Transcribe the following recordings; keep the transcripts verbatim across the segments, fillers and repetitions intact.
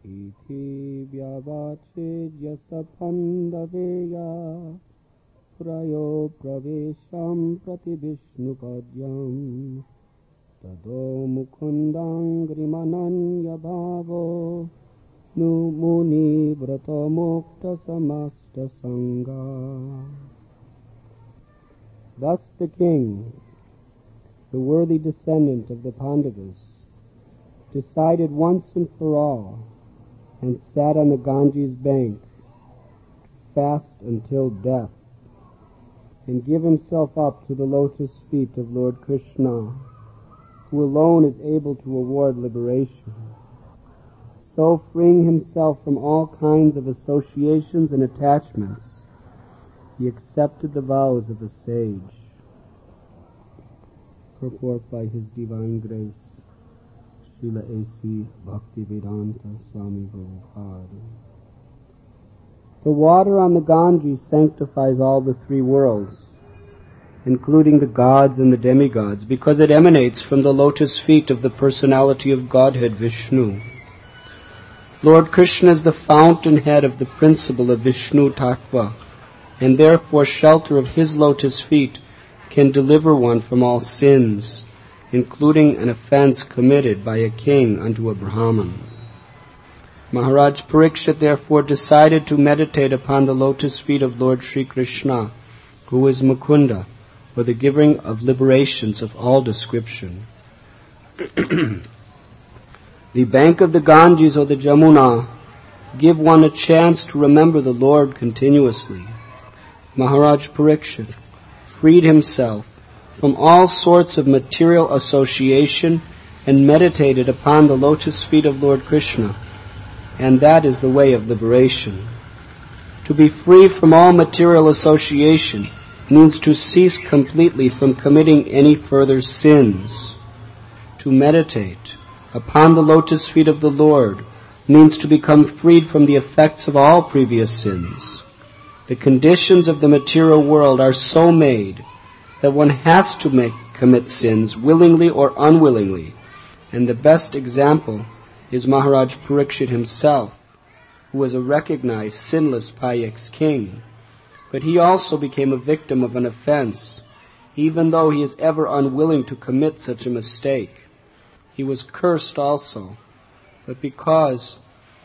Iti vyavachidya saphandaveya prayo pravesham prati vishnu padyam tado mukundangrimananya bhavo nu muni vrata mukta samasta sangha. Thus the king, the worthy descendant of the Pandavas, decided once and for all, and sat on the Ganges bank, fast until death, and give himself up to the lotus feet of Lord Krishna, who alone is able to award liberation. So, freeing himself from all kinds of associations and attachments, he accepted the vows of a sage. Purport by His Divine Grace, Srila A C Bhaktivedanta Swami Prabhupada. The water on the Ganges sanctifies all the three worlds, including the gods and the demigods, because it emanates from the lotus feet of the personality of Godhead, Vishnu. Lord Krishna is the fountainhead of the principle of Vishnu Tattva, and therefore shelter of his lotus feet can deliver one from all sins, including an offense committed by a king unto a Brahman. Maharaj Parikshit therefore decided to meditate upon the lotus feet of Lord Sri Krishna, who is Mukunda, for the giving of liberations of all description. The bank of the Ganges or the Jamuna give one a chance to remember the Lord continuously. Maharaj Parikshit freed himself from all sorts of material association and meditated upon the lotus feet of Lord Krishna, and that is the way of liberation. To be free from all material association means to cease completely from committing any further sins. To meditate upon the lotus feet of the Lord means to become freed from the effects of all previous sins. The conditions of the material world are so made that one has to make, commit sins willingly or unwillingly, and the best example is Maharaj Parikshit himself, who was a recognized sinless Payax king, but he also became a victim of an offense, even though he is ever unwilling to commit such a mistake. He was cursed also, but because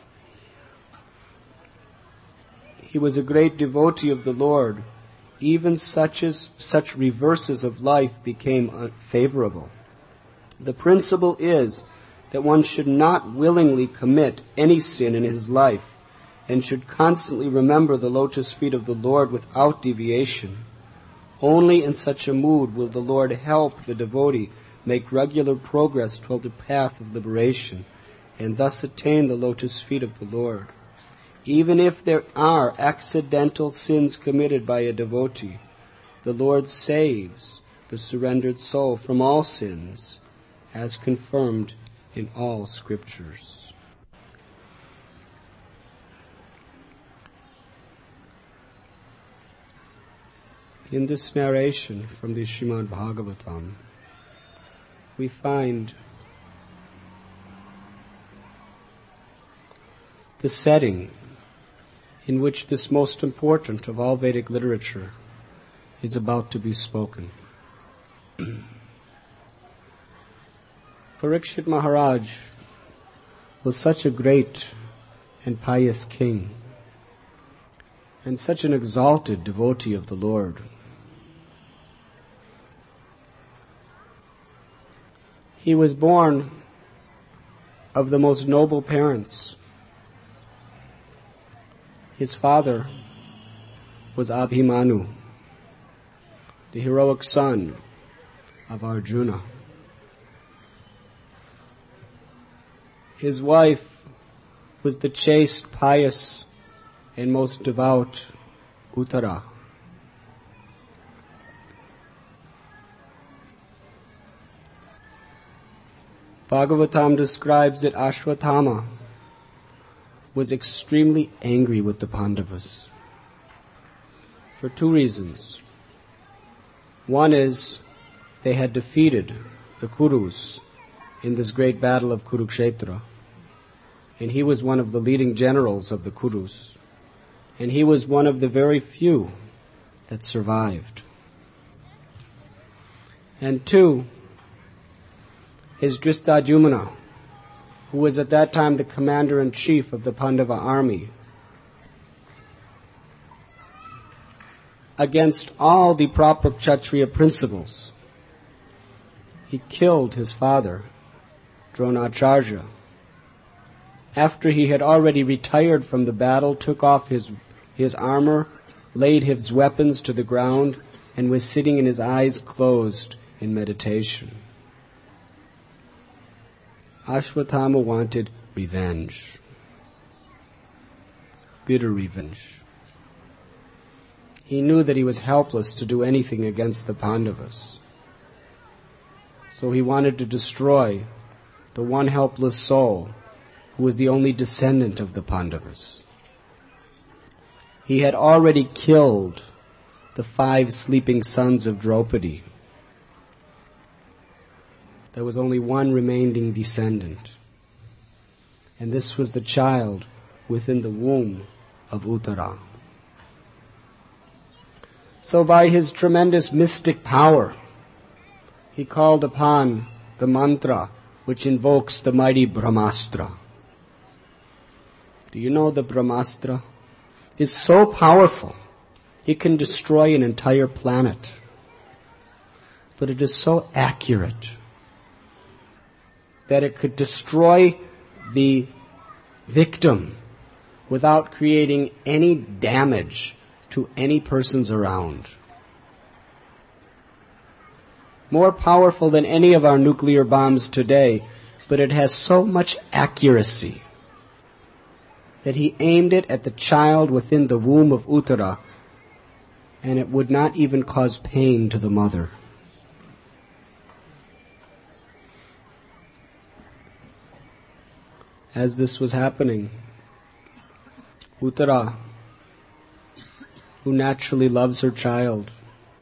he was a great devotee of the Lord, even such as such reverses of life became unfavorable. The principle is that one should not willingly commit any sin in his life, and should constantly remember the lotus feet of the Lord without deviation. Only in such a mood will the Lord help the devotee make regular progress toward the path of liberation, and thus attain the lotus feet of the Lord. Even if there are accidental sins committed by a devotee, the Lord saves the surrendered soul from all sins, as confirmed in all scriptures. In this narration from the Srimad Bhagavatam, we find the setting in which this most important of all Vedic literature is about to be spoken. Parikshit Maharaj was such a great and pious king, and such an exalted devotee of the Lord. He was born of the most noble parents. His father was Abhimanyu, the heroic son of Arjuna. His wife was the chaste, pious, and most devout Uttara. Bhagavatam describes that Ashwatthama was extremely angry with the Pandavas for two reasons. One is they had defeated the Kurus in this great battle of Kurukshetra. and he was one of the leading generals of the Kurus. And he was one of the very few that survived. And two, is Dhristadyumna, who was at that time the commander-in-chief of the Pandava army. Against all the proper Kshatriya principles, he killed his father, Dronacharya. After he had already retired from the battle, took off his, his armor, laid his weapons to the ground, and was sitting in his eyes closed in meditation. Ashwatthama wanted revenge. Bitter revenge. He knew that he was helpless to do anything against the Pandavas. So he wanted to destroy the one helpless soul who was the only descendant of the Pandavas. He had already killed the five sleeping sons of Draupadi. There was only one remaining descendant. And this was the child within the womb of Uttara. So by his tremendous mystic power, he called upon the mantra which invokes the mighty Brahmastra. Do you know the Brahmastra is so powerful, it can destroy an entire planet. But it is so accurate that it could destroy the victim without creating any damage to any persons around. More powerful than any of our nuclear bombs today, but it has so much accuracy that he aimed it at the child within the womb of Uttara, and it would not even cause pain to the mother. As this was happening, Uttara, who naturally loves her child,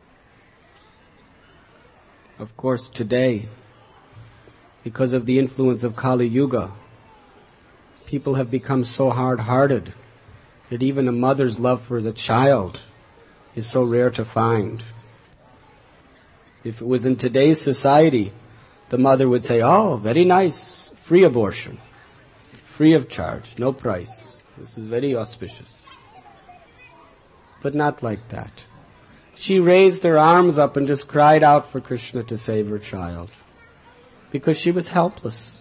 of course today, because of the influence of Kali Yuga, people have become so hard-hearted that even a mother's love for the child is so rare to find. If it was in today's society, the mother would say, "Oh, very nice, free abortion, free of charge, no price. This is very auspicious." But not like that. She raised her arms up and just cried out for Krishna to save her child, because she was helpless.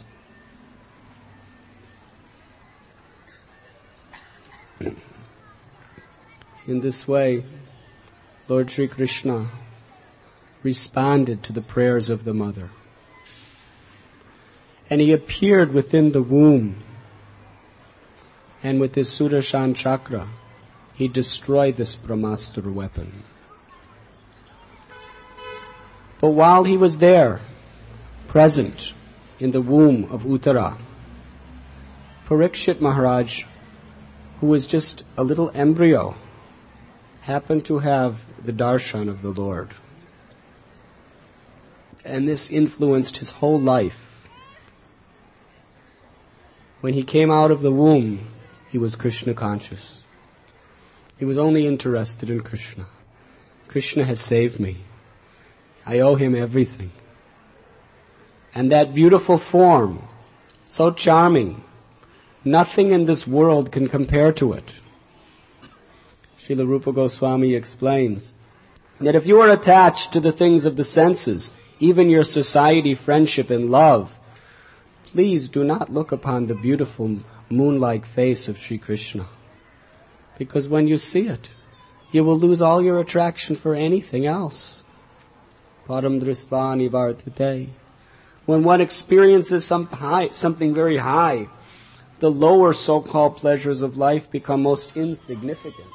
In this way, Lord Sri Krishna responded to the prayers of the mother. And he appeared within the womb. And with his Sudarshan chakra, he destroyed this Brahmastra weapon. But while he was there, present in the womb of Uttara, Parikshit Maharaj, who was just a little embryo, happened to have the darshan of the Lord. And this influenced his whole life. When he came out of the womb, he was Krishna conscious. He was only interested in Krishna. Krishna has saved me. I owe him everything. And that beautiful form, so charming, nothing in this world can compare to it. Srila Rupa Goswami explains that if you are attached to the things of the senses, even your society, friendship, and love, please do not look upon the beautiful moon-like face of Sri Krishna. Because when you see it, you will lose all your attraction for anything else. Param dristva nivartate. When one experiences some high, something very high, the lower so-called pleasures of life become most insignificant.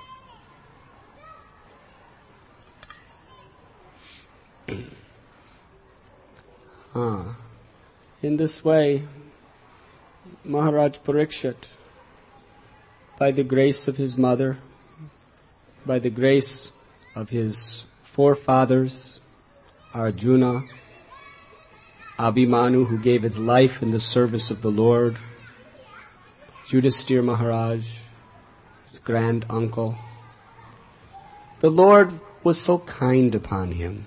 ah. In this way, Maharaj Parikshit, by the grace of his mother, by the grace of his forefathers, Arjuna, Abhimanyu, who gave his life in the service of the Lord, Yudhisthira Maharaj, his grand uncle. The Lord was so kind upon him.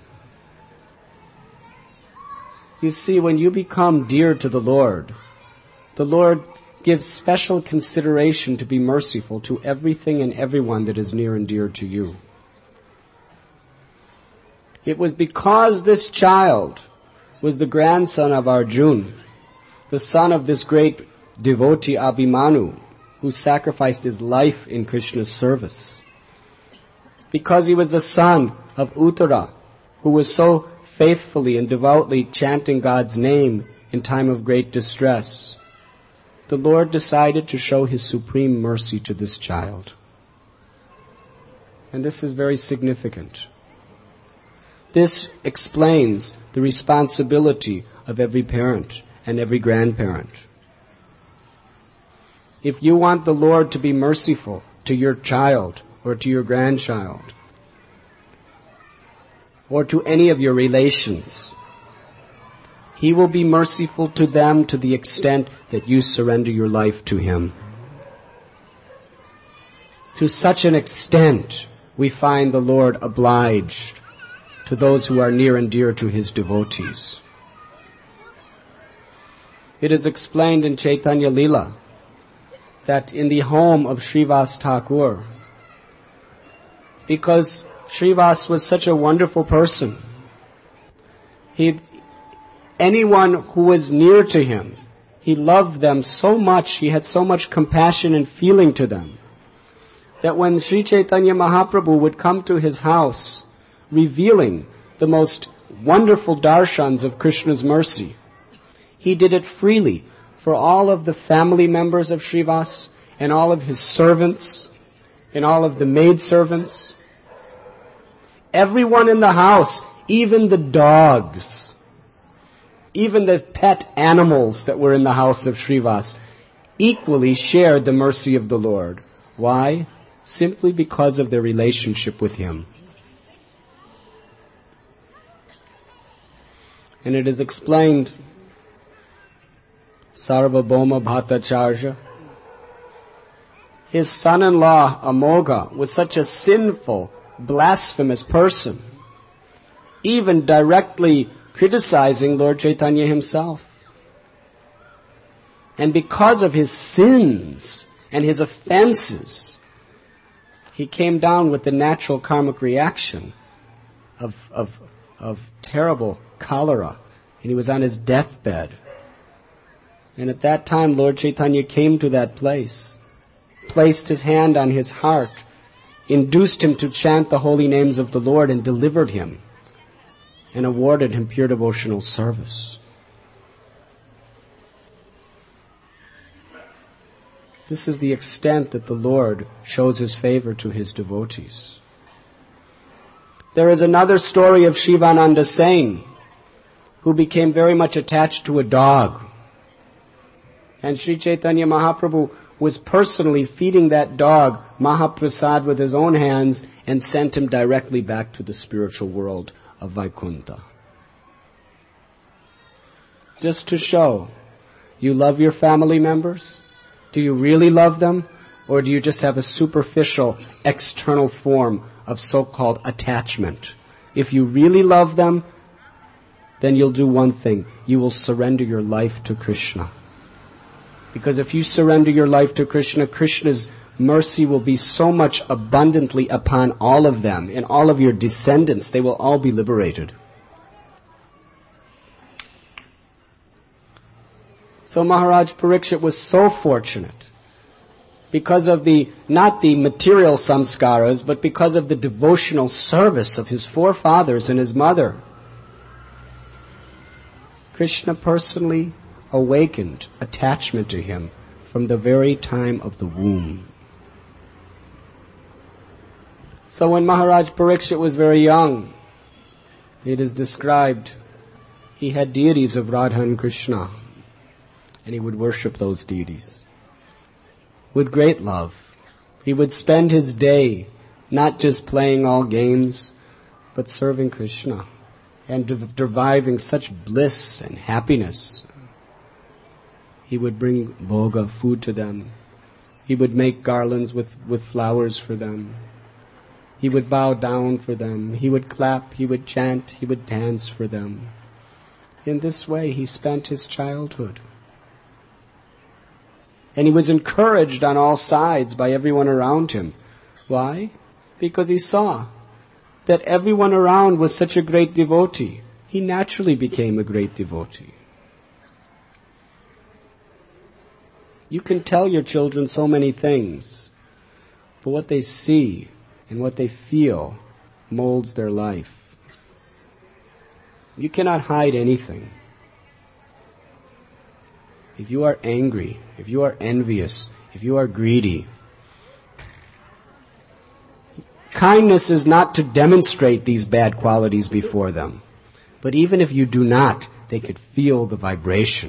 You see, when you become dear to the Lord, the Lord gives special consideration to be merciful to everything and everyone that is near and dear to you. It was because this child was the grandson of Arjuna, the son of this great devotee Abhimanyu, who sacrificed his life in Krishna's service. Because he was the son of Uttara, who was so faithfully and devoutly chanting God's name in time of great distress, the Lord decided to show His supreme mercy to this child. And this is very significant. This explains the responsibility of every parent and every grandparent. If you want the Lord to be merciful to your child or to your grandchild or to any of your relations, He will be merciful to them to the extent that you surrender your life to Him. To such an extent, we find the Lord obliged to those who are near and dear to His devotees. It is explained in Chaitanya Leela that in the home of Srivas Thakur, because Srivas was such a wonderful person, he, anyone who was near to him, he loved them so much, he had so much compassion and feeling to them, that when Sri Chaitanya Mahaprabhu would come to his house, revealing the most wonderful darshans of Krishna's mercy, he did it freely for all of the family members of Srivas and all of his servants and all of the maidservants. Everyone in the house, even the dogs, even the pet animals that were in the house of Srivas, equally shared the mercy of the Lord. Why? Simply because of their relationship with Him. And it is explained, Sarvabhauma Bhattacharya, his son-in-law Amogha was such a sinful, blasphemous person, even directly criticizing Lord Chaitanya himself. And because of his sins and his offenses, he came down with the natural karmic reaction of, of, of terrible cholera, and he was on his deathbed. And at that time, Lord Chaitanya came to that place, placed his hand on his heart, induced him to chant the holy names of the Lord, and delivered him, and awarded him pure devotional service. This is the extent that the Lord shows His favor to His devotees. There is another story of Shivananda Sain, who became very much attached to a dog. And Sri Chaitanya Mahaprabhu was personally feeding that dog Mahaprasad with his own hands and sent him directly back to the spiritual world of Vaikuntha. Just to show, you love your family members? Do you really love them? Or do you just have a superficial, external form of so-called attachment? If you really love them, then you'll do one thing. You will surrender your life to Krishna. Because if you surrender your life to Krishna, Krishna's mercy will be so much abundantly upon all of them, and all of your descendants, they will all be liberated. So Maharaj Parikshit was so fortunate because of the, not the material samskaras, but because of the devotional service of his forefathers and his mother. Krishna personally awakened attachment to him from the very time of the womb. So when Maharaj Parikshit was very young, it is described he had deities of Radha and Krishna, and he would worship those deities with great love. He would spend his day not just playing all games, but serving Krishna and de- deriving such bliss and happiness. He would bring bhoga, food to them, He would make garlands with, with flowers for them. He would bow down for them. He would clap, he would chant, he would dance for them. In this way he spent his childhood. And he was encouraged on all sides by everyone around him. Why? Because he saw that everyone around was such a great devotee. He naturally became a great devotee. You can tell your children so many things, but what they see and what they feel molds their life. You cannot hide anything. If you are angry, if you are envious, if you are greedy, kindness is not to demonstrate these bad qualities before them. But even if you do not, they could feel the vibration.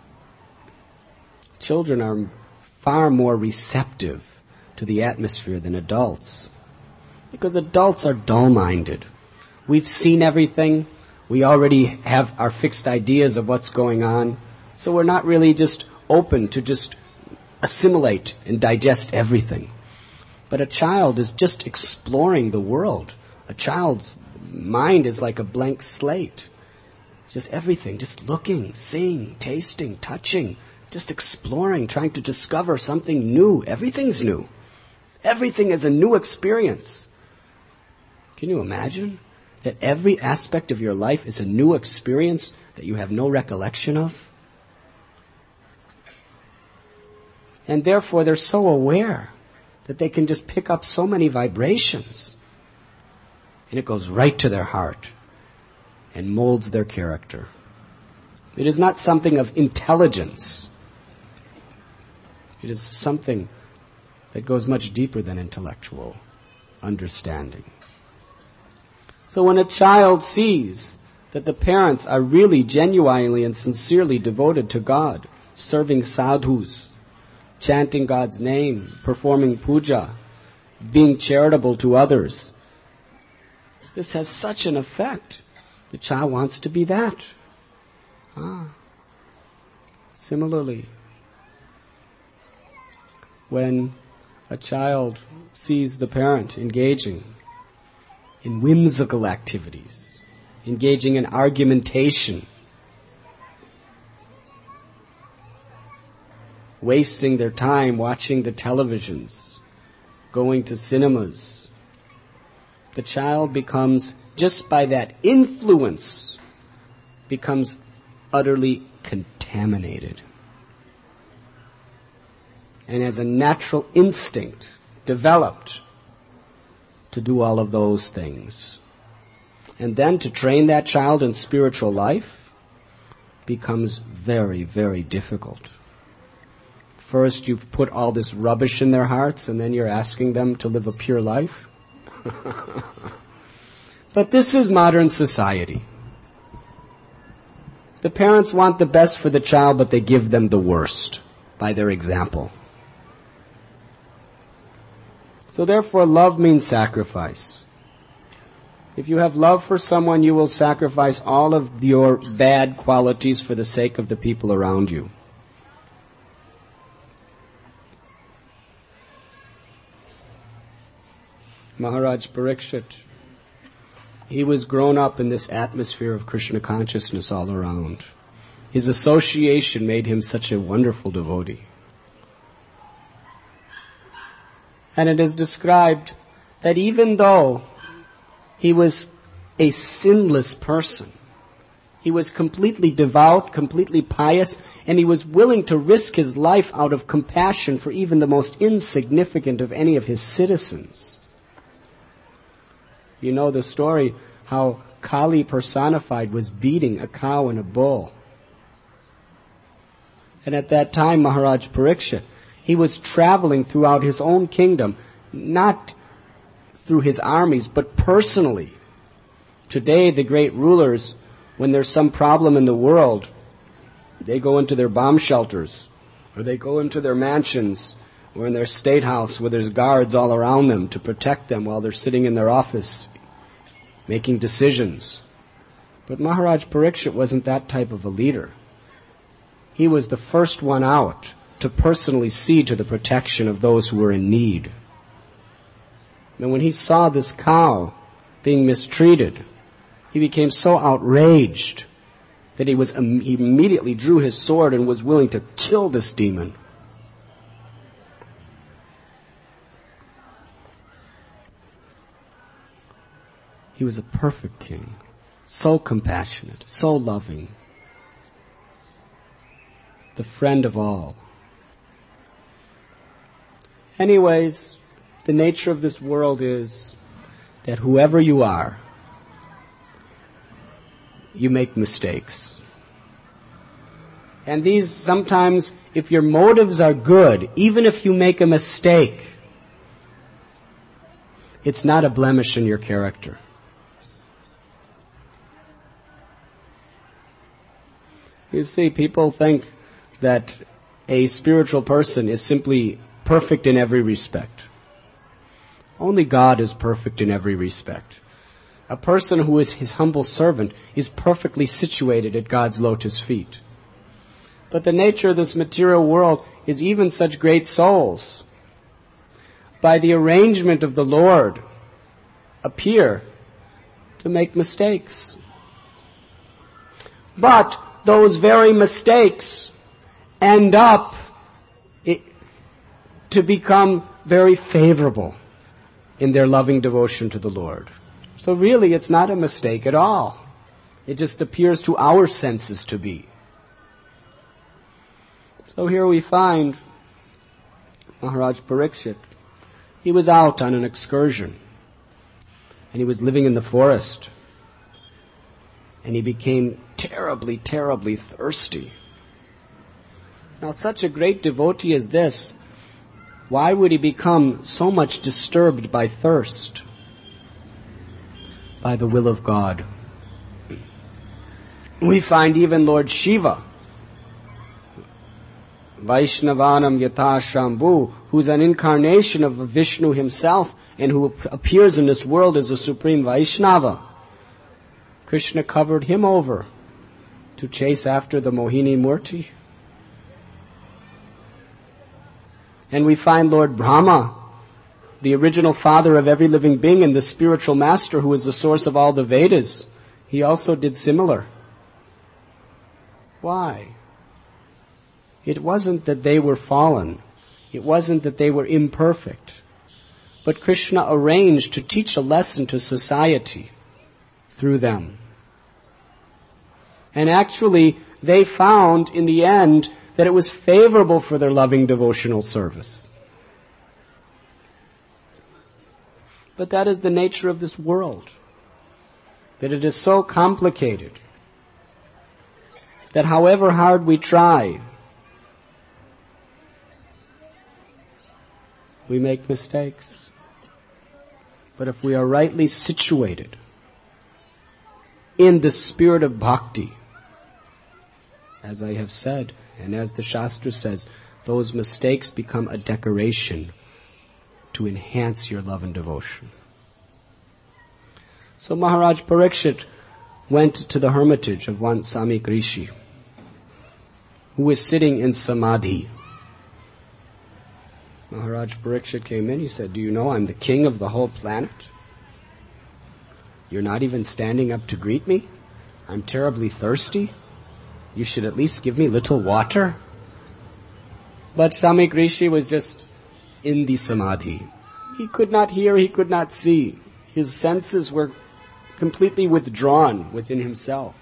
Children are far more receptive to the atmosphere than adults. Because adults are dull-minded. We've seen everything. We already have our fixed ideas of what's going on. So we're not really just open to just assimilate and digest everything. But a child is just exploring the world. A child's mind is like a blank slate. Just everything, just looking, seeing, tasting, touching, just exploring, trying to discover something new. Everything's new. Everything is a new experience. Can you imagine that every aspect of your life is a new experience that you have no recollection of? And therefore they're so aware that they can just pick up so many vibrations. And it goes right to their heart and molds their character. It is not something of intelligence. It is something that goes much deeper than intellectual understanding. So when a child sees that the parents are really genuinely and sincerely devoted to God, serving sadhus, chanting God's name, performing puja, being charitable to others, this has such an effect. The child wants to be that. Ah. Similarly, when a child sees the parent engaging in whimsical activities, engaging in argumentation, wasting their time watching the televisions, going to cinemas, the child becomes, just by that influence, becomes utterly contaminated. And has a natural instinct developed to do all of those things. And then to train that child in spiritual life becomes very, very difficult. First you've put all this rubbish in their hearts, and then you're asking them to live a pure life. But this is modern society. The parents want the best for the child, but they give them the worst by their example. So therefore, love means sacrifice. If you have love for someone, you will sacrifice all of your bad qualities for the sake of the people around you. Maharaj Parikshit, he was grown up in this atmosphere of Krishna consciousness all around. His association made him such a wonderful devotee. And it is described that even though he was a sinless person, he was completely devout, completely pious, and he was willing to risk his life out of compassion for even the most insignificant of any of his citizens. You know the story how Kali personified was beating a cow and a bull. And at that time, Maharaj Parikshit, he was traveling throughout his own kingdom, not through his armies, but personally. Today, the great rulers, when there's some problem in the world, they go into their bomb shelters, or they go into their mansions, or in their state house where there's guards all around them to protect them while they're sitting in their office making decisions. But Maharaj Parikshit wasn't that type of a leader. He was the first one out, to personally see to the protection of those who were in need. And when he saw this cow being mistreated, he became so outraged that he was he immediately drew his sword and was willing to kill this demon. He was a perfect king, so compassionate, so loving, the friend of all. Anyways, the nature of this world is that whoever you are, you make mistakes. And these sometimes, if your motives are good, even if you make a mistake, it's not a blemish in your character. You see, people think that a spiritual person is simply perfect in every respect. Only God is perfect in every respect. A person who is his humble servant is perfectly situated at God's lotus feet. But the nature of this material world is even such great souls, by the arrangement of the Lord, appear to make mistakes. But those very mistakes end up it, to become very favorable in their loving devotion to the Lord. So really, it's not a mistake at all. It just appears to our senses to be. So here we find Maharaj Parikshit. He was out on an excursion, and he was living in the forest, and he became terribly, terribly thirsty. Now, such a great devotee as this, why would he become so much disturbed by thirst? By the will of God. We find even Lord Shiva, Vaishnavanam Yatha Shambhu, who's an incarnation of Vishnu himself and who appears in this world as a supreme Vaishnava. Krishna covered him over to chase after the Mohini Murti. And we find Lord Brahma, the original father of every living being and the spiritual master who is the source of all the Vedas. He also did similar. Why? It wasn't that they were fallen. It wasn't that they were imperfect. But Krishna arranged to teach a lesson to society through them. And actually, they found in the end that it was favorable for their loving devotional service. But that is the nature of this world, that it is so complicated that however hard we try, we make mistakes. But if we are rightly situated in the spirit of bhakti, as I have said, and as the Shastra says, those mistakes become a decoration to enhance your love and devotion. So Maharaj Parikshit went to the hermitage of one Samik Rishi, who was sitting in samadhi. Maharaj Parikshit came in, he said, "Do you know I'm the king of the whole planet? You're not even standing up to greet me? I'm terribly thirsty. You should at least give me little water." But Samik Rishi was just in the samadhi. He could not hear, he could not see. His senses were completely withdrawn within himself.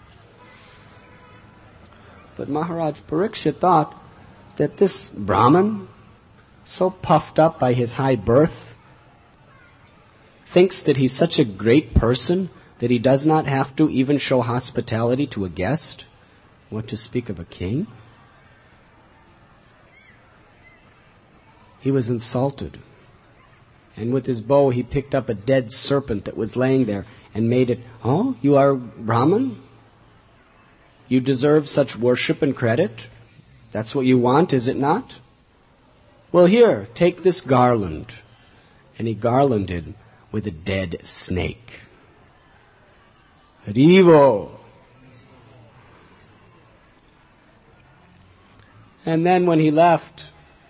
But Maharaj Parikshit thought that this Brahman, so puffed up by his high birth, thinks that he's such a great person that he does not have to even show hospitality to a guest. What to speak of a king? He was insulted. And with his bow he picked up a dead serpent that was laying there and made it, "Oh, you are Brahman? You deserve such worship and credit? That's what you want, is it not? Well, here, take this garland." And he garlanded with a dead snake. Haribo! And then when he left,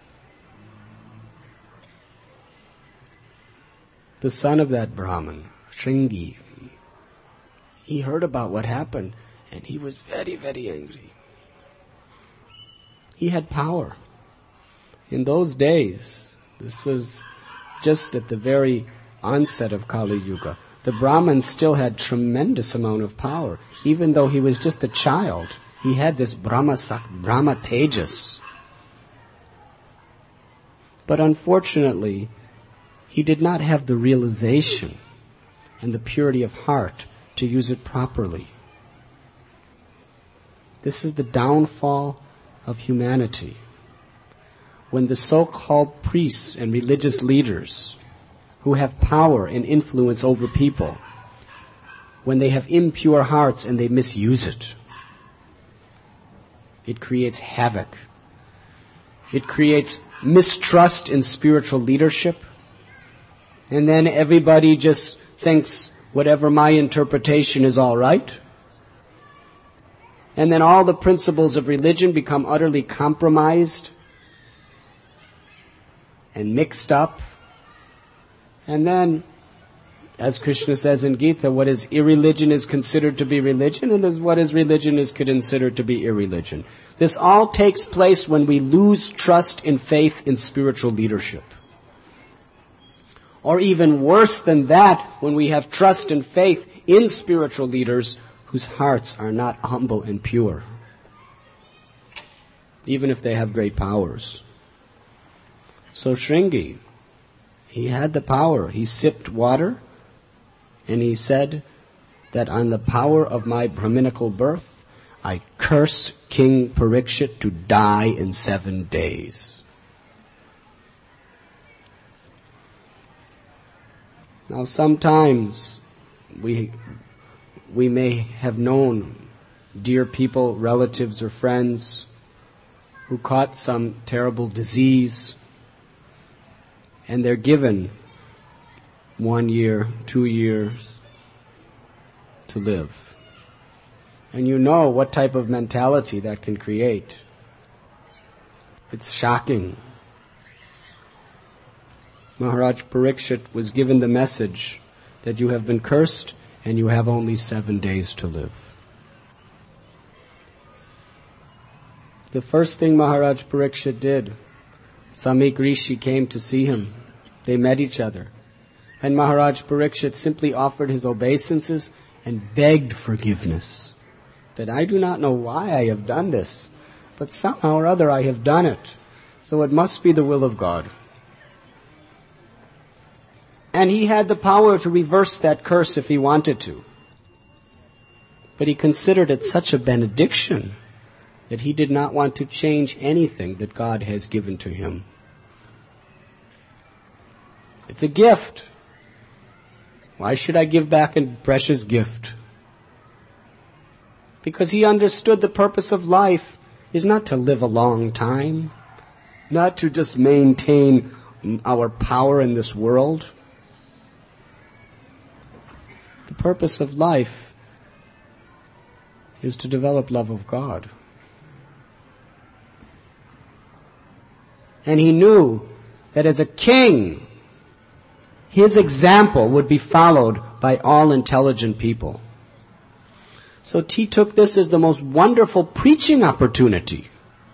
the son of that Brahmin, Shringi, he heard about what happened, and he was very, very angry. He had power. In those days, this was just at the very onset of Kali Yuga, the Brahmin still had tremendous amount of power. Even though he was just a child, he had this Brahma, Brahma Tejas. But unfortunately, he did not have the realization and the purity of heart to use it properly. This is the downfall of humanity. When the so-called priests and religious leaders who have power and influence over people, when they have impure hearts and they misuse it, it creates havoc. It creates mistrust in spiritual leadership. And then everybody just thinks whatever my interpretation is all right. And then all the principles of religion become utterly compromised and mixed up. And then, as Krishna says in Gita, what is irreligion is considered to be religion, and as what is religion is considered to be irreligion. This all takes place when we lose trust in faith in spiritual leadership. Or even worse than that, when we have trust and faith in spiritual leaders whose hearts are not humble and pure, even if they have great powers. So Shringi, he had the power. He sipped water, and he said that on the power of my Brahminical birth, I curse King Parikshit to die in seven days. Now sometimes we we may have known dear people, relatives or friends who caught some terrible disease, and they're given one year, two years to live. And you know what type of mentality that can create. It's shocking. Maharaj Parikshit was given the message that you have been cursed and you have only seven days to live. The first thing Maharaj Parikshit did, Samik Rishi came to see him. They met each other. And Maharaj Parikshit simply offered his obeisances and begged forgiveness. That I do not know why I have done this, but somehow or other I have done it. So it must be the will of God. And he had the power to reverse that curse if he wanted to. But he considered it such a benediction that he did not want to change anything that God has given to him. It's a gift. Why should I give back a precious gift? Because he understood the purpose of life is not to live a long time, not to just maintain our power in this world. The purpose of life is to develop love of God. And he knew that as a king, his example would be followed by all intelligent people. So he took this as the most wonderful preaching opportunity.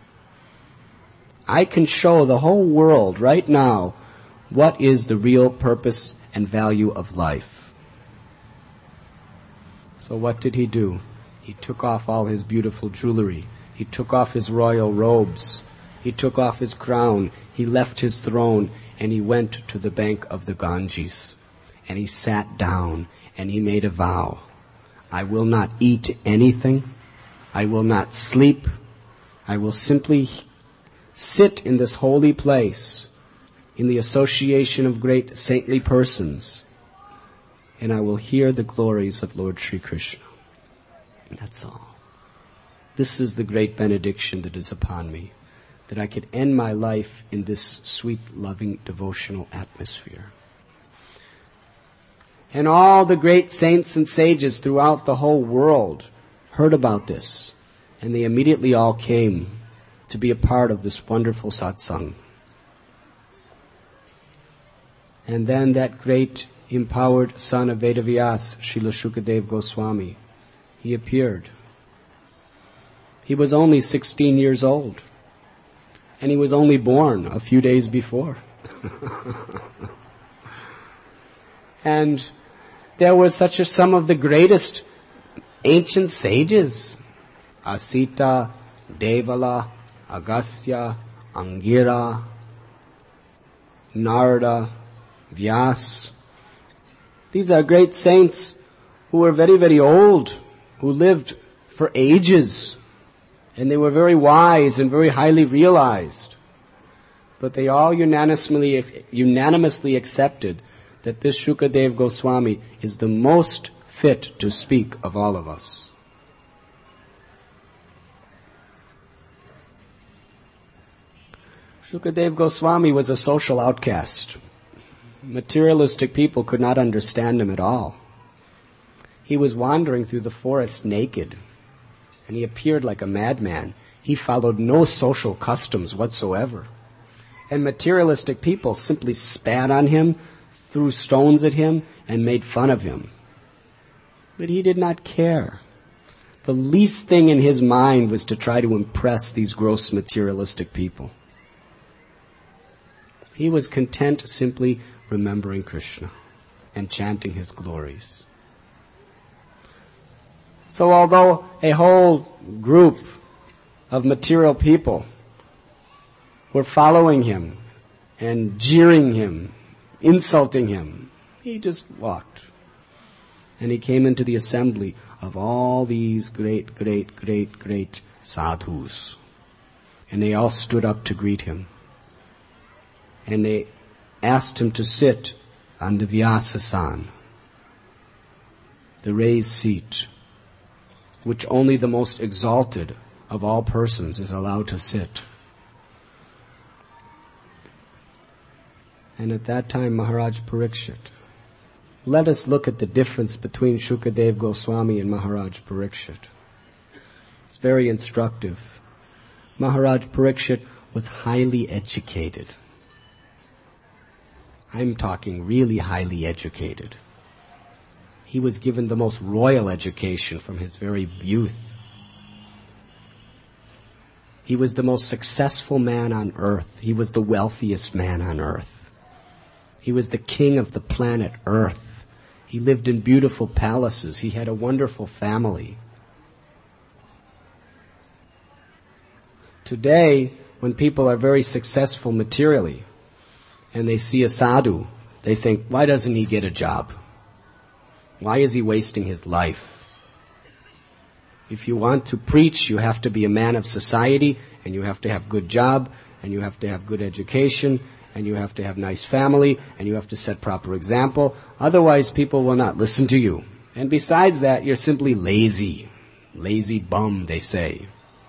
I can show the whole world right now what is the real purpose and value of life. So what did he do? He took off all his beautiful jewelry. He took off his royal robes. He took off his crown. He left his throne and he went to the bank of the Ganges. And he sat down and he made a vow. I will not eat anything. I will not sleep. I will simply sit in this holy place in the association of great saintly persons. And I will hear the glories of Lord Sri Krishna. And that's all. This is the great benediction that is upon me, that I could end my life in this sweet, loving, devotional atmosphere. And all the great saints and sages throughout the whole world heard about this, and they immediately all came to be a part of this wonderful satsang. And then that great empowered son of Vedavyas, Srila Shukadeva Goswami, he appeared. He was only sixteen years old, and he was only born a few days before. And there were such a, some of the greatest ancient sages, Asita, Devala, Agastya, Angira, Narada, Vyas. These are great saints who were very, very old, who lived for ages, and they were very wise and very highly realized. But they all unanimously, unanimously accepted that this Shukadeva Goswami is the most fit to speak of all of us. Shukadeva Goswami was a social outcast. Materialistic people could not understand him at all. He was wandering through the forest naked, and he appeared like a madman. He followed no social customs whatsoever. And materialistic people simply spat on him, threw stones at him, and made fun of him. But he did not care. The least thing in his mind was to try to impress these gross materialistic people. He was content simply remembering Krishna and chanting his glories. So although a whole group of material people were following him and jeering him, insulting him, he just walked. And he came into the assembly of all these great, great, great, great sadhus. And they all stood up to greet him. And they asked him to sit on the Vyasasan, the raised seat, which only the most exalted of all persons is allowed to sit. And at that time, Maharaj Parikshit, let us look at the difference between Shukadeva Goswami and Maharaj Parikshit. It's very instructive. Maharaj Parikshit was highly educated. I'm talking really highly educated. He was given the most royal education from his very youth. He was the most successful man on earth. He was the wealthiest man on earth. He was the king of the planet Earth. He lived in beautiful palaces. He had a wonderful family. Today, when people are very successful materially, and they see a sadhu, they think, why doesn't he get a job? Why is he wasting his life? If you want to preach, you have to be a man of society, and you have to have good job, and you have to have good education, and you have to have nice family, and you have to set proper example. Otherwise, people will not listen to you. And besides that, you're simply lazy. Lazy bum, they say.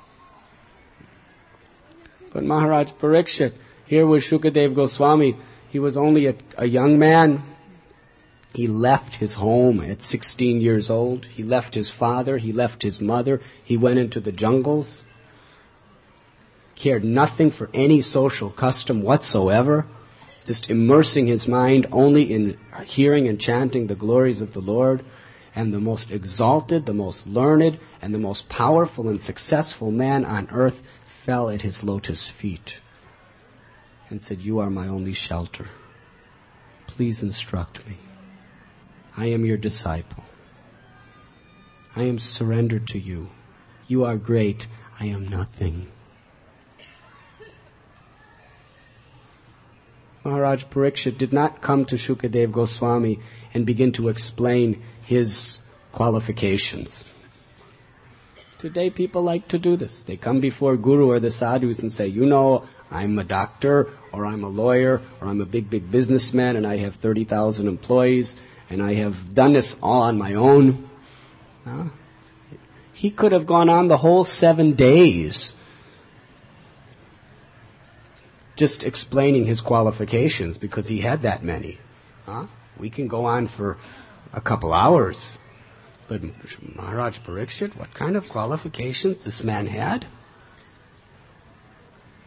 But Maharaj Parikshit, here was Shukadeva Goswami. He was only a, a young man. He left his home at sixteen years old. He left his father. He left his mother. He went into the jungles. Cared nothing for any social custom whatsoever. Just immersing his mind only in hearing and chanting the glories of the Lord. And the most exalted, the most learned, and the most powerful and successful man on earth fell at his lotus feet and said, you are my only shelter. Please instruct me. I am your disciple. I am surrendered to you. You are great. I am nothing. Maharaj Parikshit did not come to Shukadeva Goswami and begin to explain his qualifications. Today people like to do this. They come before Guru or the sadhus and say, you know, I'm a doctor, or I'm a lawyer, or I'm a big, big businessman, and I have thirty thousand employees, and I have done this all on my own. Huh? He could have gone on the whole seven days just explaining his qualifications because he had that many. Huh? We can go on for a couple hours. But Maharaj Parikshit, what kind of qualifications this man had?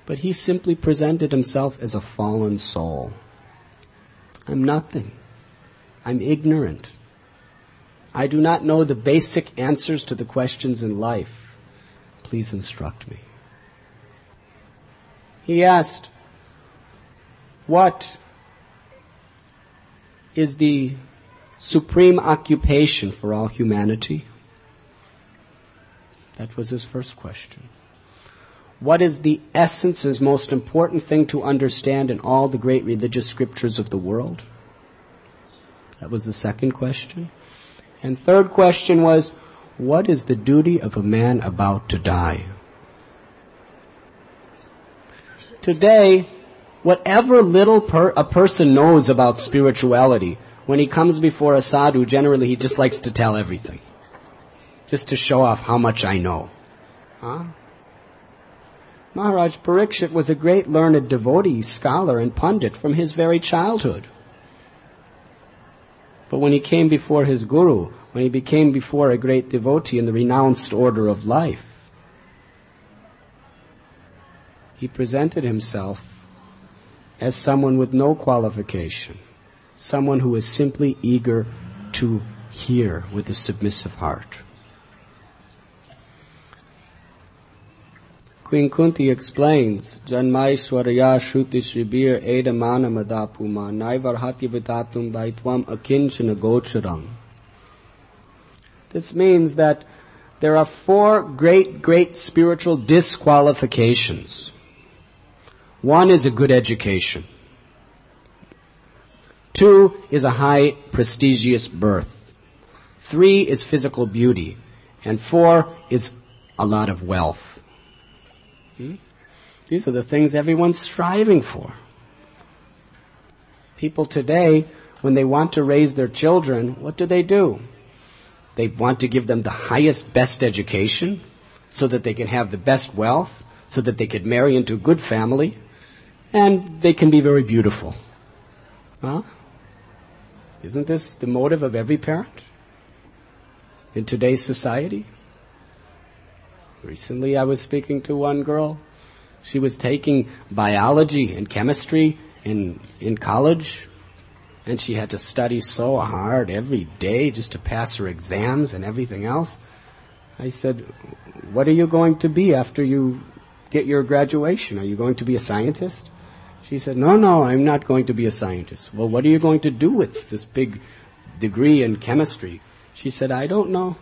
But he simply presented himself as a fallen soul. I'm nothing. I'm ignorant. I do not know the basic answers to the questions in life. Please instruct me. He asked, what is the supreme occupation for all humanity? That was his first question. What is the essence, and most important thing to understand in all the great religious scriptures of the world? That was the second question. And third question was, what is the duty of a man about to die? Today, whatever little per- a person knows about spirituality, when he comes before a sadhu, generally he just likes to tell everything. Just to show off how much I know. Huh? Maharaj Parikshit was a great learned devotee, scholar, and pundit from his very childhood. But when he came before his guru, when he became before a great devotee in the renounced order of life, he presented himself as someone with no qualification, someone who is simply eager to hear with a submissive heart. Queen Kunti explains, Janmaishwarya Shruti Shibir Edamana Madapuma Naivarhati Vitatum Vaitvam Akinchana Gocharam. This means that there are four great, great spiritual disqualifications. One is a good education. Two is a high, prestigious birth. Three is physical beauty. And four is a lot of wealth. Hmm? These are the things everyone's striving for. People today, when they want to raise their children, what do they do? They want to give them the highest, best education so that they can have the best wealth, so that they can marry into a good family, and they can be very beautiful. Huh? Isn't this the motive of every parent in today's society? Recently I was speaking to one girl. She was taking biology and chemistry in in college, and she had to study so hard every day just to pass her exams and everything else. I said, what are you going to be after you get your graduation? Are you going to be a scientist? She said, no, no, I'm not going to be a scientist. Well, what are you going to do with this big degree in chemistry? She said, I don't know.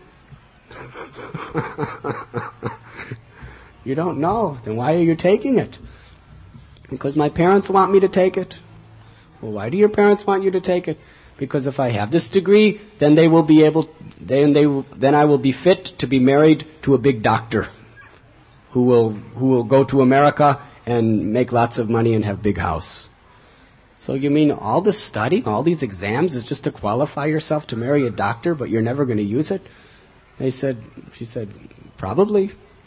You don't know? Then why are you taking it? Because my parents want me to take it. Well, why do your parents want you to take it? Because if I have this degree, then they will be able, then they, will, then I will be fit to be married to a big doctor who will, who will go to America and make lots of money and have a big house. So you mean all this study, all these exams is just to qualify yourself to marry a doctor, but you're never going to use it? They said, she said, probably.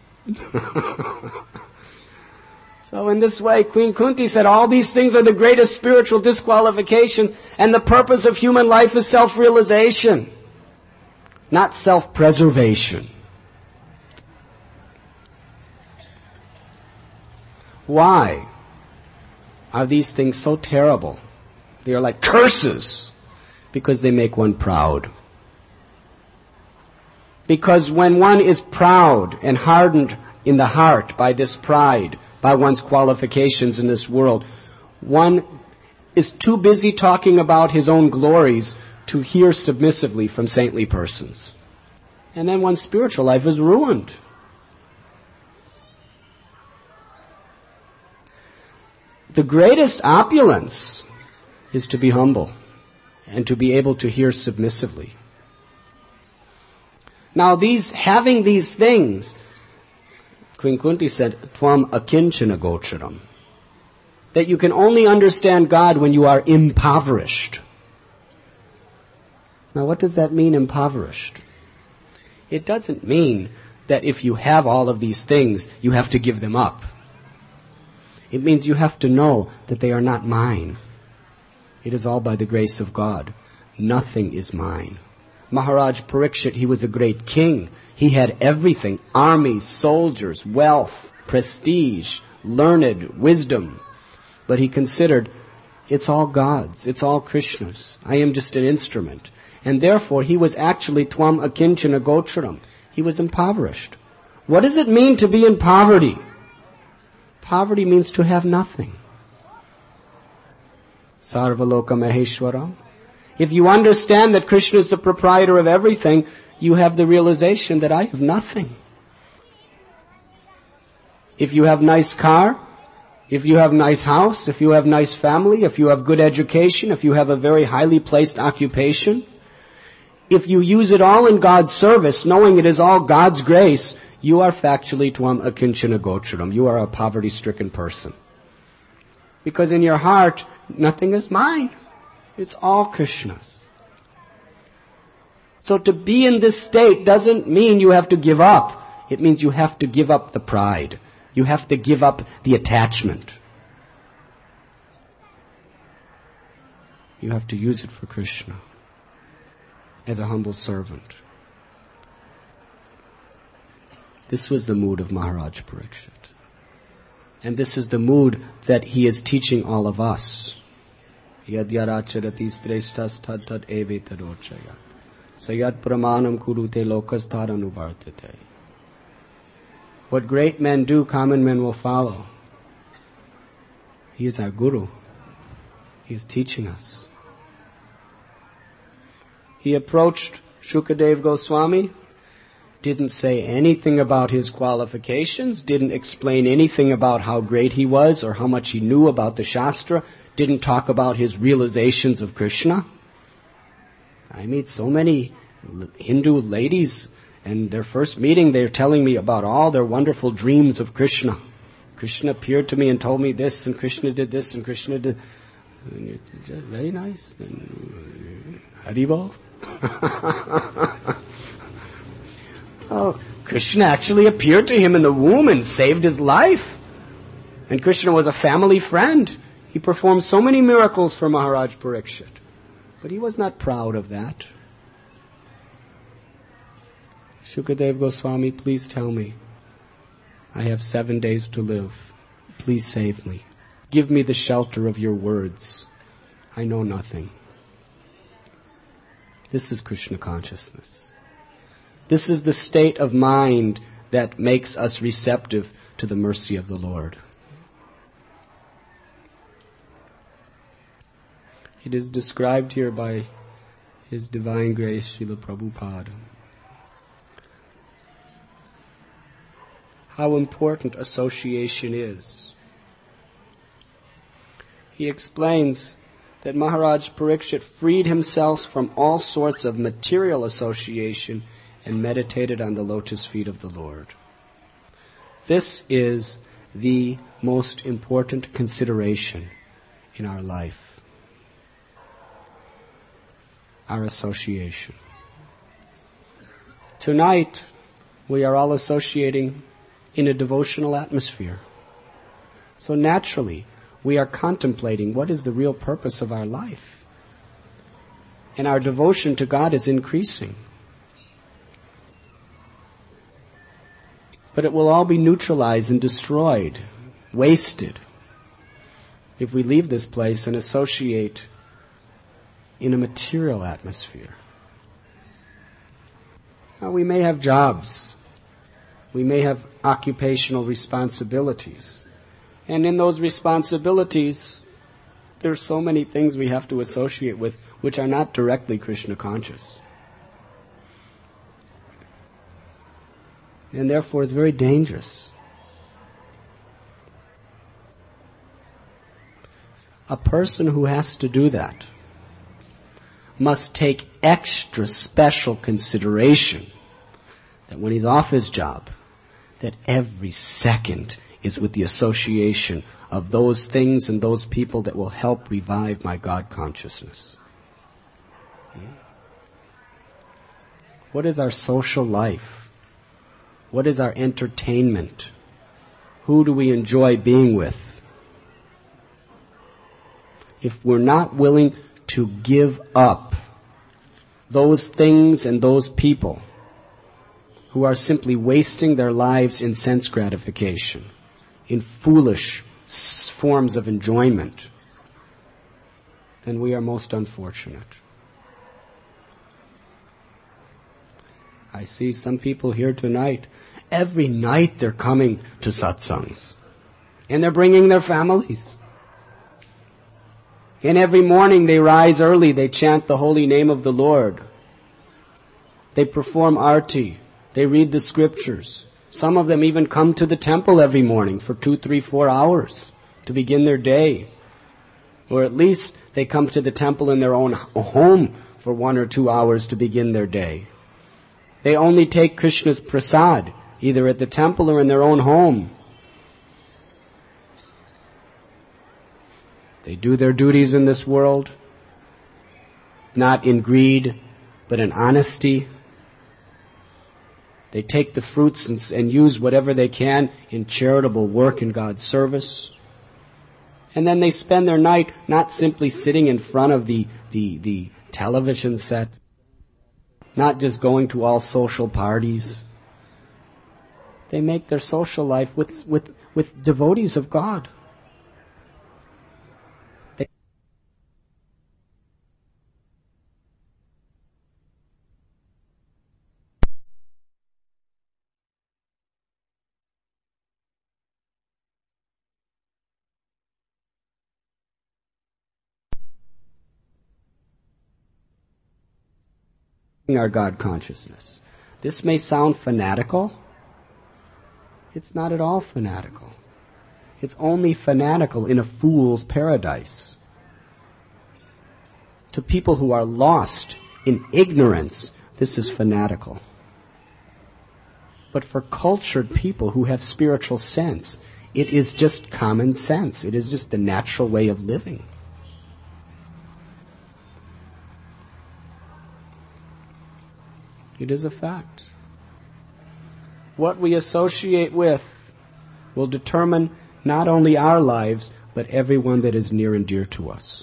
So in this way, Queen Kunti said all these things are the greatest spiritual disqualifications, and the purpose of human life is self-realization, not self-preservation. Why are these things so terrible? They are like curses because they make one proud. Because when one is proud and hardened in the heart by this pride, by one's qualifications in this world, one is too busy talking about his own glories to hear submissively from saintly persons. And then one's spiritual life is ruined. The greatest opulence is to be humble and to be able to hear submissively. Now these, having these things, Queen Kunti said, Tvam akinchana gocharam, that you can only understand God when you are impoverished. Now what does that mean, impoverished? It doesn't mean that if you have all of these things, you have to give them up. It means you have to know that they are not mine. It is all by the grace of God. Nothing is mine. Maharaj Parikshit, he was a great king. He had everything, armies, soldiers, wealth, prestige, learned, wisdom. But he considered, it's all God's, it's all Krishna's. I am just an instrument. And therefore he was actually tvam akinchana gocharam. He was impoverished. What does it mean to be in poverty? Poverty means to have nothing. Sarvaloka Maheshwaram. If you understand that Krishna is the proprietor of everything, you have the realization that I have nothing. If you have nice car, if you have nice house, if you have nice family, if you have good education, if you have a very highly placed occupation, if you use it all in God's service, knowing it is all God's grace, you are factually tvam akinchana gocharam. You are a poverty-stricken person. Because in your heart, nothing is mine. It's all Krishna's. So to be in this state doesn't mean you have to give up. It means you have to give up the pride. You have to give up the attachment. You have to use it for Krishna as a humble servant. This was the mood of Maharaj Parikshit. And this is the mood that he is teaching all of us. Yadyaracharati sreshtas tad tad eve tadochaya. Sayad pramanam kurute lokasthar anuvartate. What great men do, common men will follow. He is our Guru. He is teaching us. He approached Shukadev Goswami, didn't say anything about his qualifications, didn't explain anything about how great he was or how much he knew about the Shastra, didn't talk about his realizations of Krishna. I meet so many Hindu ladies, and their first meeting they're telling me about all their wonderful dreams of Krishna. Krishna appeared to me and told me this, and Krishna did this, and Krishna did... Very nice. Haribol. Oh, Krishna actually appeared to him in the womb and saved his life. And Krishna was a family friend. He performed so many miracles for Maharaj Parikshit. But he was not proud of that. Shukadev Goswami, please tell me. I have seven days to live. Please save me. Give me the shelter of your words. I know nothing. This is Krishna consciousness. This is the state of mind that makes us receptive to the mercy of the Lord. It is described here by His Divine Grace, Srila Prabhupada, how important association is. He explains that Maharaj Parikshit freed himself from all sorts of material association and meditated on the lotus feet of the Lord. This is the most important consideration in our life. Our association. Tonight, we are all associating in a devotional atmosphere. So naturally, we are contemplating what is the real purpose of our life. And our devotion to God is increasing. But it will all be neutralized and destroyed, wasted, if we leave this place and associate in a material atmosphere. Now, we may have jobs. We may have occupational responsibilities. And in those responsibilities, there are so many things we have to associate with which are not directly Krishna conscious. And therefore it's very dangerous. A person who has to do that must take extra special consideration that when he's off his job, that every second is with the association of those things and those people that will help revive my God consciousness. What is our social life? What is our entertainment? Who do we enjoy being with? If we're not willing to give up those things and those people who are simply wasting their lives in sense gratification, in foolish forms of enjoyment, then we are most unfortunate. I see some people here tonight, every night they're coming to satsangs. And they're bringing their families. And every morning they rise early, they chant the holy name of the Lord. They perform arti. They read the scriptures. Some of them even come to the temple every morning for two, three, four hours to begin their day. Or at least they come to the temple in their own home for one or two hours to begin their day. They only take Krishna's prasad, either at the temple or in their own home. They do their duties in this world, not in greed, but in honesty. They take the fruits and, and use whatever they can in charitable work in God's service. And then they spend their night not simply sitting in front of the, the, the television set, not just going to all social parties. They make their social life with, with, with devotees of God. Our God consciousness. This may sound fanatical. It's not at all fanatical. It's only fanatical in a fool's paradise. To people who are lost in ignorance, this is fanatical. But for cultured people who have spiritual sense, it is just common sense. It is just the natural way of living. It is a fact. What we associate with will determine not only our lives, but everyone that is near and dear to us.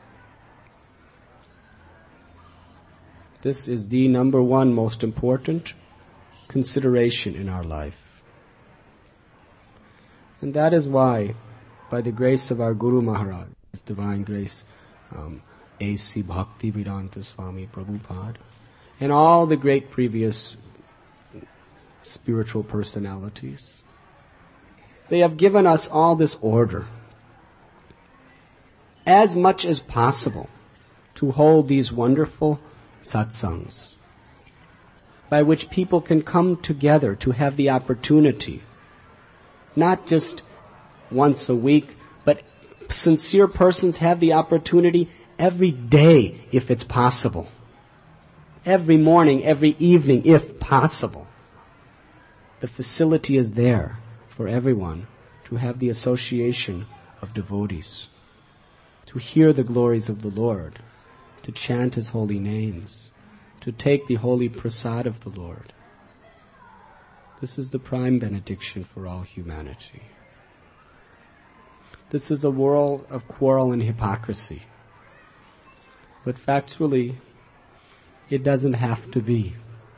This is the number one most important consideration in our life. And that is why, by the grace of our Guru Maharaj, His divine grace, um, A C Bhakti Vedanta Swami Prabhupada, and all the great previous spiritual personalities, they have given us all this order, as much as possible, to hold these wonderful satsangs, by which people can come together to have the opportunity, not just once a week, but sincere persons have the opportunity every day if it's possible. Every morning, every evening, if possible. The facility is there for everyone to have the association of devotees, to hear the glories of the Lord, to chant His holy names, to take the holy prasad of the Lord. This is the prime benediction for all humanity. This is a world of quarrel and hypocrisy. But factually, it doesn't have to be.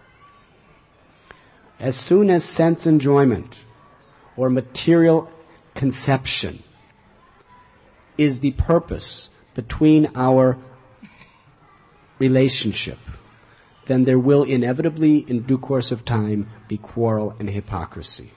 As soon as sense enjoyment or material conception is the purpose between our relationship, then there will inevitably, in due course of time, be quarrel and hypocrisy.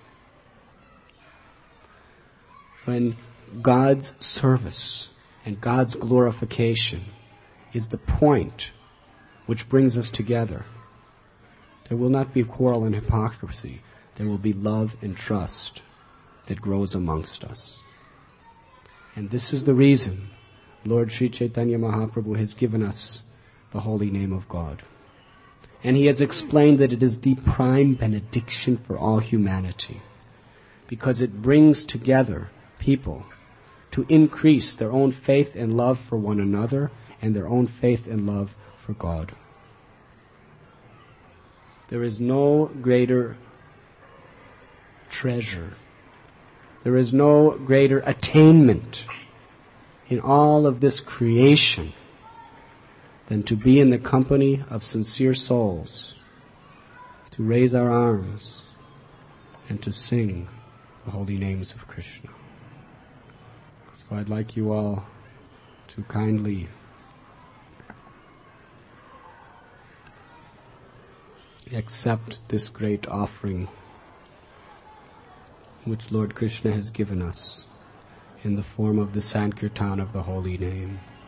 When God's service and God's glorification is the point which brings us together, there will not be quarrel and hypocrisy. There will be love and trust that grows amongst us. And this is the reason Lord Sri Chaitanya Mahaprabhu has given us the holy name of God. And He has explained that it is the prime benediction for all humanity, because it brings together people to increase their own faith and love for one another and their own faith and love for God. There is no greater treasure, there is no greater attainment in all of this creation than to be in the company of sincere souls, to raise our arms and to sing the the holy names of Krishna. So I'd like you all to kindly accept this great offering which Lord Krishna has given us in the form of the Sankirtan of the holy name.